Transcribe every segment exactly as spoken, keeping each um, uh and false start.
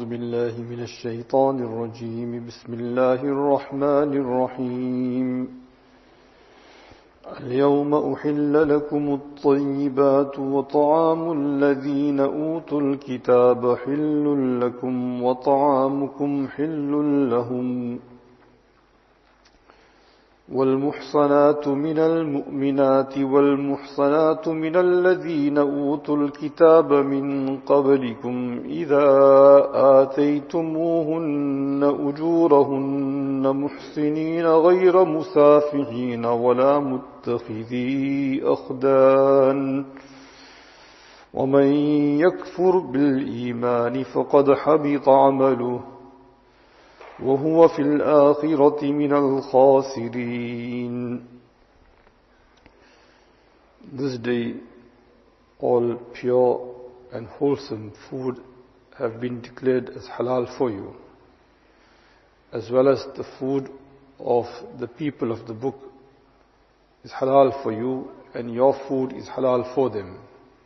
أعوذ بالله من الشيطان الرجيم بسم الله الرحمن الرحيم اليوم أحل لكم الطيبات وطعام الذين أوتوا الكتاب حل لكم وطعامكم حل لهم والمحصنات من المؤمنات والمحصنات من الذين أوتوا الكتاب من قبلكم إذا آتيتموهن أجورهن محسنين غير مسافحين ولا متخذي أخدان ومن يكفر بالإيمان فقد حبط عمله وهو في الآخرة من الخاسرين. This day all pure and wholesome food have been declared as halal for you, as well as the food of the people of the book is halal for you, and your food is halal for them.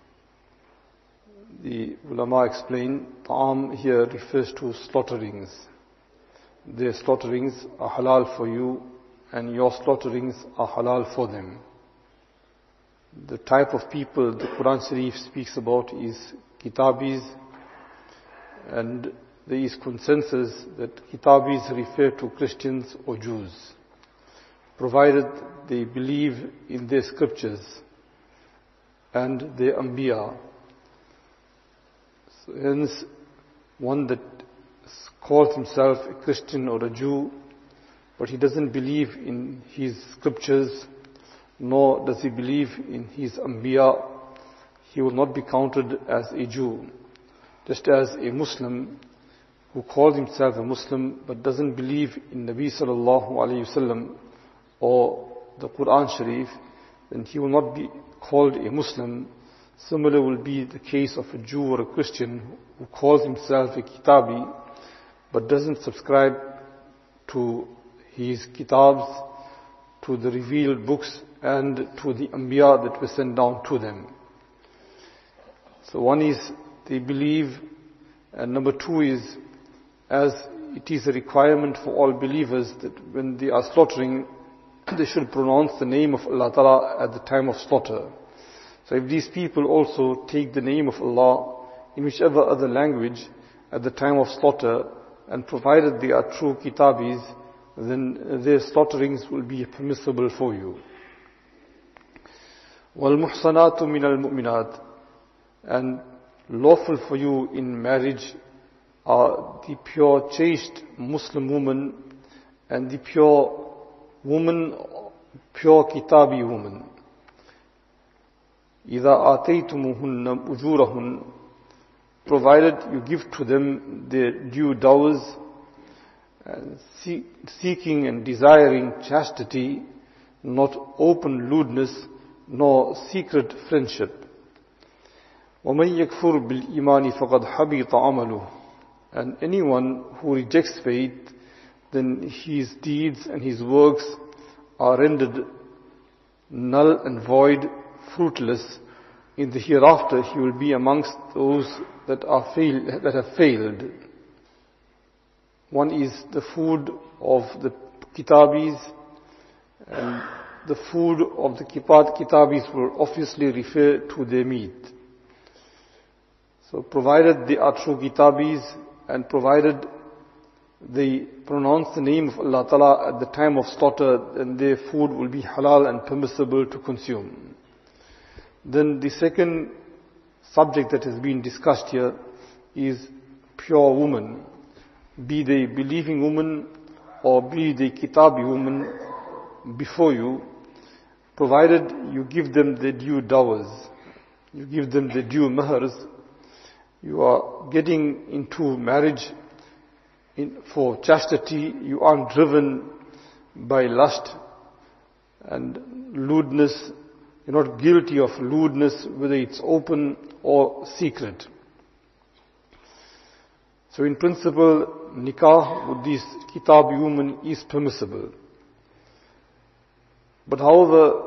The ulama explain, ta'am here refers to slaughterings. Their slaughterings are halal for you and your slaughterings are halal for them. The type of people the Quran Sharif speaks about is kitabis, and there is consensus that kitabis refer to Christians or Jews, provided they believe in their scriptures and their anbiya. So hence, one that calls himself a Christian or a Jew, but he doesn't believe in his scriptures, nor does he believe in his anbiya, he will not be counted as a Jew. Just as a Muslim who calls himself a Muslim but doesn't believe in Nabi sallallahu alayhi wasallam or the Quran Sharif, then he will not be called a Muslim. Similar will be the case of a Jew or a Christian who calls himself a Kitabi but doesn't subscribe to his kitabs, to the revealed books and to the anbiya that were sent down to them. So one is they believe, and number two is, as it is a requirement for all believers that when they are slaughtering, they should pronounce the name of Allah Ta'ala at the time of slaughter. So if these people also take the name of Allah in whichever other language at the time of slaughter, and provided they are true kitabis, then their slaughterings will be permissible for you. وَالْمُحْصَنَاتُ مِنَ الْمُؤْمِنَاتِ, and lawful for you in marriage are the pure chaste Muslim woman and the pure woman, pure kitabi woman. إِذَا آتَيْتُمُهُنَّ أُجُورَهُنَّ, provided you give to them their due dowers, and see, seeking and desiring chastity, not open lewdness, nor secret friendship. وَمَنْ يَكْفُرْ بِالْإِيمَانِ فَقَدْ حَبِطَ عَمَلُهُ, and anyone who rejects faith, then his deeds and his works are rendered null and void, fruitless. In the hereafter he will be amongst those that are fail, that have failed. One is the food of the kitabis, and the food of the kitabis will obviously refer to their meat. So provided they are true kitabis and provided they pronounce the name of Allah Ta'ala at the time of slaughter, then their food will be halal and permissible to consume. Then the second subject that has been discussed here is pure woman. Be they believing woman or be they kitabi woman before you, provided you give them the due dowers, you give them the due mahars, you are getting into marriage in, for chastity, you aren't driven by lust and lewdness. You're not guilty of lewdness, whether it's open or secret. So in principle, nikah with this kitabi woman is permissible. But however,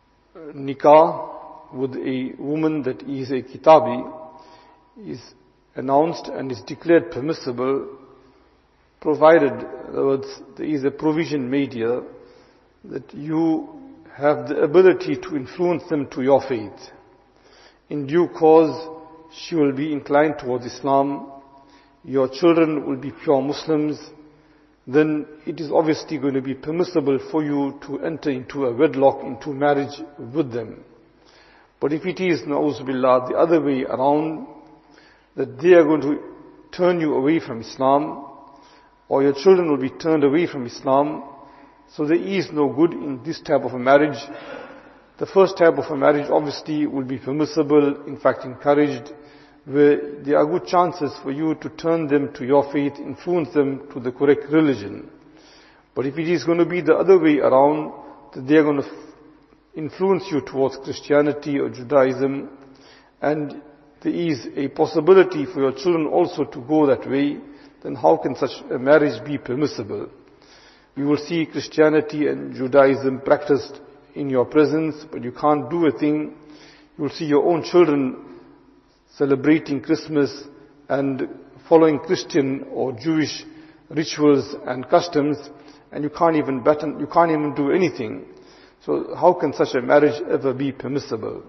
nikah with a woman that is a kitabi is announced and is declared permissible, provided, in other words, there is a provision made here that you have the ability to influence them to your faith. In due course, she will be inclined towards Islam, your children will be pure Muslims, then it is obviously going to be permissible for you to enter into a wedlock, into marriage with them. But if it is, na'uz billah, the other way around, that they are going to turn you away from Islam, or your children will be turned away from Islam, so there is no good in this type of a marriage. The first type of a marriage obviously will be permissible, in fact encouraged, where there are good chances for you to turn them to your faith, influence them to the correct religion. But if it is going to be the other way around, that they are going to influence you towards Christianity or Judaism, and there is a possibility for your children also to go that way, then how can such a marriage be permissible? You will see Christianity and Judaism practiced in your presence, but you can't do a thing. You will see your own children celebrating Christmas and following Christian or Jewish rituals and customs, and you can't even batten, you can't even do anything. So how can such a marriage ever be permissible?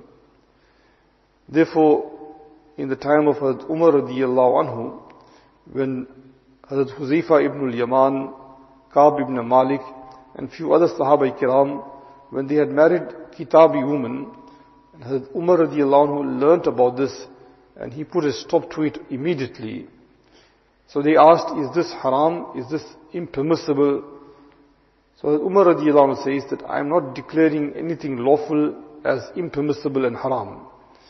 Therefore, in the time of Hazrat Umar radiyallahu anhu, when Hazrat Huzaifa ibn al-Yaman, Ka'b ibn Malik, and few other Sahaba kiram, when they had married Kitabi women, Hazrat Umar radiyallahu anhu learnt about this, and he put a stop to it immediately. So they asked, is this haram? Is this impermissible? So Hazrat Umar radiyallahu anhu says that I am not declaring anything lawful as impermissible and haram.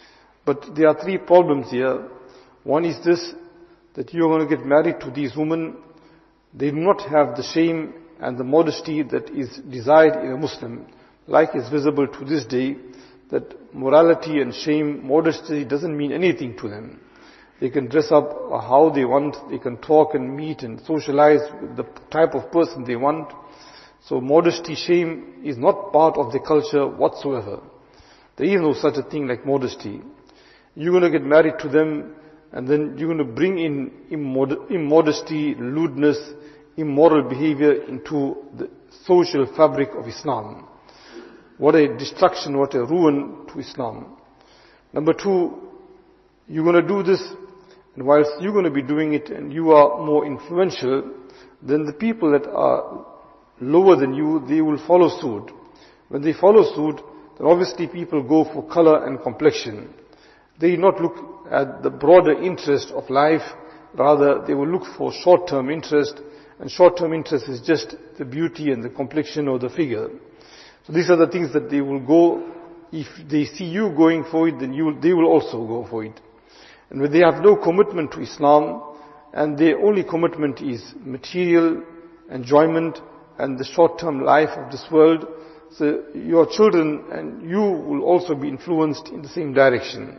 But there are three problems here. One is this, that you are going to get married to these women. They do not have the shame and the modesty that is desired in a Muslim, like is visible to this day, that morality and shame, modesty doesn't mean anything to them. They can dress up how they want, they can talk and meet and socialize with the type of person they want. So modesty, shame is not part of the culture whatsoever. There is no such a thing like modesty. You're going to get married to them, and then you're going to bring in immod- immodesty, lewdness, immoral behavior into the social fabric of Islam. What a destruction, what a ruin to Islam. Number two, you're going to do this, and whilst you're going to be doing it and you are more influential, then the people that are lower than you, they will follow suit. When they follow suit, then obviously people go for color and complexion. They not look at the broader interest of life, rather they will look for short-term interest, and short-term interest is just the beauty and the complexion or the figure. So these are the things that they will go, if they see you going for it, then you, they will also go for it. And when they have no commitment to Islam, and their only commitment is material enjoyment and the short-term life of this world, so your children and you will also be influenced in the same direction.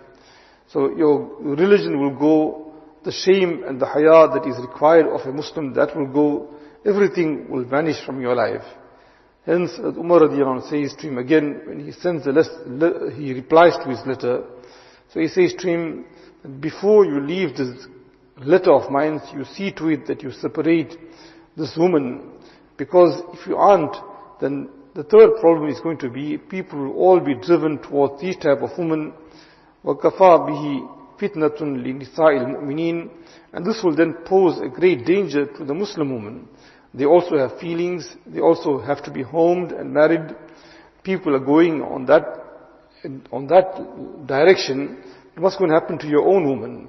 So your religion will go, the shame and the haya that is required of a Muslim, that will go, everything will vanish from your life. Hence, Umar radiallahu anhu says to him again, when he sends the letter, he replies to his letter. So he says to him, before you leave this letter of mine, you see to it that you separate this woman, because if you aren't, then the third problem is going to be, people will all be driven towards these type of women, وَكَفَى بِهِ فِتْنَةٌ لِنِسَاءِ الْمُؤْمِنِينَ, and this will then pose a great danger to the Muslim woman. They also have feelings, they also have to be homed and married. People are going on that, on that direction. What's going to happen to your own woman?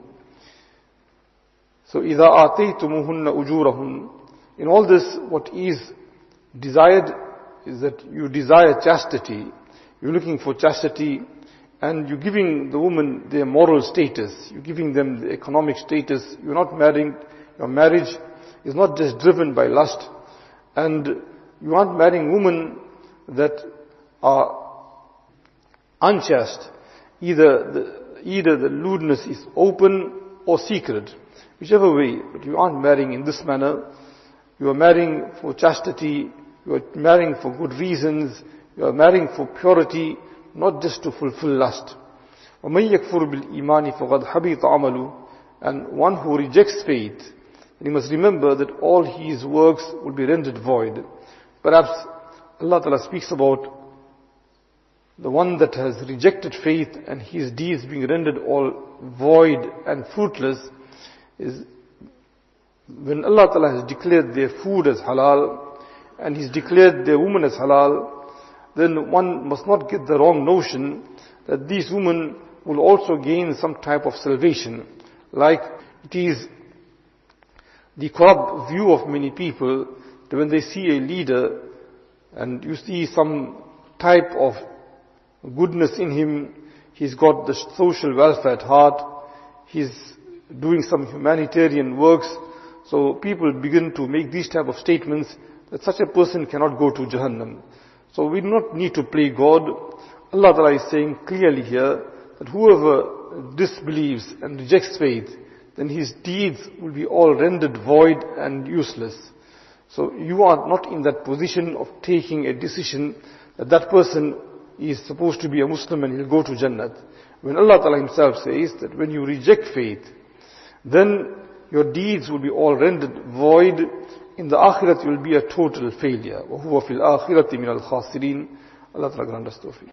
So, إِذَا آتَيْتُمُهُنَّ أُجُورَهُنَّ, in all this, what is desired is that you desire chastity. You're looking for chastity, and you're giving the woman their moral status. You're giving them the economic status. You're not marrying, your marriage is not just driven by lust, and you aren't marrying women that are unchaste. Either the, either the lewdness is open or secret, whichever way, but you aren't marrying in this manner. You are marrying for chastity, you are marrying for good reasons, you are marrying for purity, not just to fulfill lust. وَمَنْ يَكْفُرْ بِالْإِيمَانِ فَقَدْ حَبِطَ عَمَلُهُ, And one who rejects faith, he must remember that all his works will be rendered void. Perhaps Allah Ta'ala speaks about the one that has rejected faith and his deeds being rendered all void and fruitless is when Allah Ta'ala has declared their food as halal and He's declared their woman as halal, then one must not get the wrong notion that these women will also gain some type of salvation. Like it is the corrupt view of many people that when they see a leader and you see some type of goodness in him, he's got the social welfare at heart, he's doing some humanitarian works, so people begin to make these type of statements that such a person cannot go to Jahannam. So we do not need to play God. Allah Ta'ala is saying clearly here that whoever disbelieves and rejects faith, then his deeds will be all rendered void and useless. So you are not in that position of taking a decision that that person is supposed to be a Muslim and he'll go to Jannat. When Allah Ta'ala Himself says that when you reject faith, then your deeds will be all rendered void. In the Akhirat you will be a total failure. وَهُوَ فِي الْآخِرَةِ مِنَ الْخَاسِرِينَ. Allah Ta'ala grant us tawfiq.